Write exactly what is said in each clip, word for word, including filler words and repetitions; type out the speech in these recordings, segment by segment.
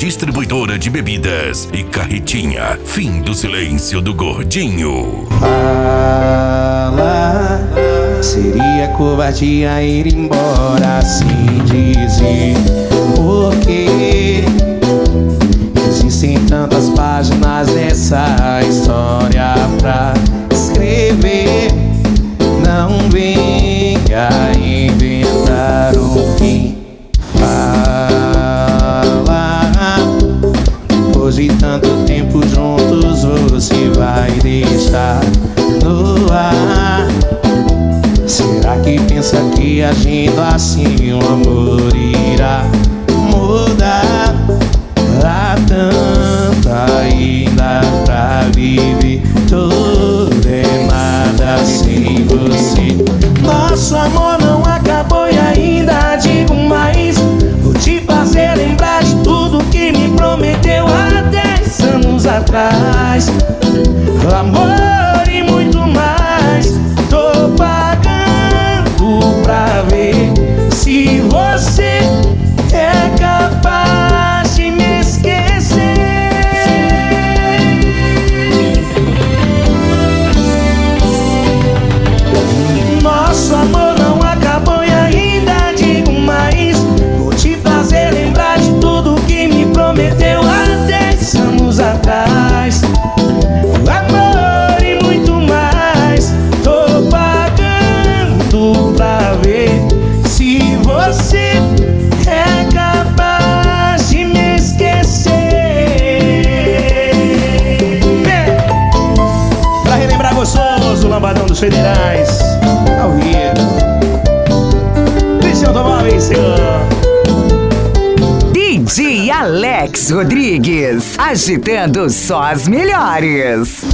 Distribuidora de Bebidas e Carretinha. Fim do silêncio do gordinho. Fala, seria covardia ir embora sem dizer porque existem tantas páginas dessa história pra escrever. Não venha inventar o fim. Fala, depois de tanto tempo juntos você vai deixar no ar. Será que pensa que agindo assim o amor irá mudar? Há tanta ainda pra viver, tudo é nada sem você. Nosso amor não acabou e ainda digo mais, vou te fazer lembrar de tudo que me prometeu há dez anos atrás. Amor e muito mais, tô pagando pra ver se você é capaz de me esquecer. Nosso amor não acabou e ainda digo mais, vou te fazer lembrar de tudo que me prometeu há dez anos atrás. Amor e muito mais, tô pagando pra ver se você é capaz de me esquecer. É. Pra relembrar gostoso, o lambadão dos federais ao vivo. Deixa eu tomar bem, senhor. D J Alex Rodrigues, agitando só as melhores.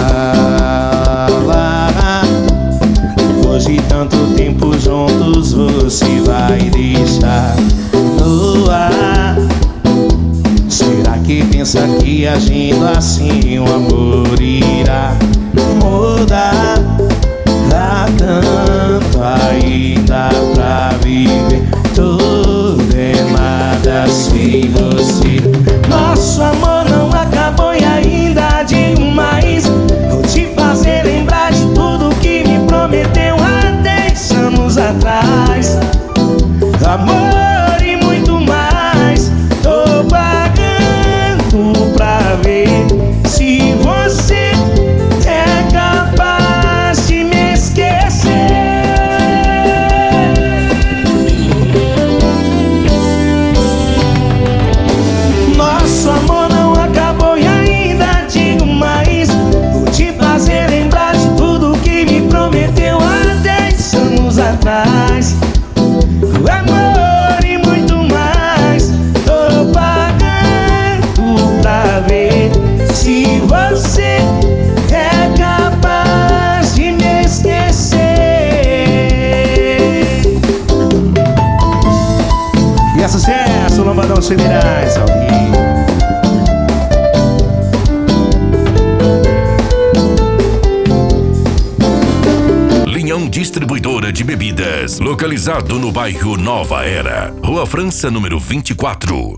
Fala, depois de tanto tempo juntos você vai deixar no ar. Será que pensa que agindo assim o amor irá mudar? Há tanto ainda pra viver, tudo é nada sem você. Nosso amor não acabou e ainda digo mais, vou te fazer lembrar de tudo que me prometeu há dez anos atrás. Amor e muito mais, tô pagando pra ver se você é capaz de me esquecer. Nosso amor não acabou e ainda digo mais, vou te fazer lembrar de tudo que me prometeu há dez anos atrás. Amor e muito mais, tô pagando pra ver se você é capaz de me esquecer. E é sucesso, o Lambadão dos Federais ao vivo. Distribuidora de Bebidas, localizado no bairro Nova Era, Rua França, número vinte e quatro.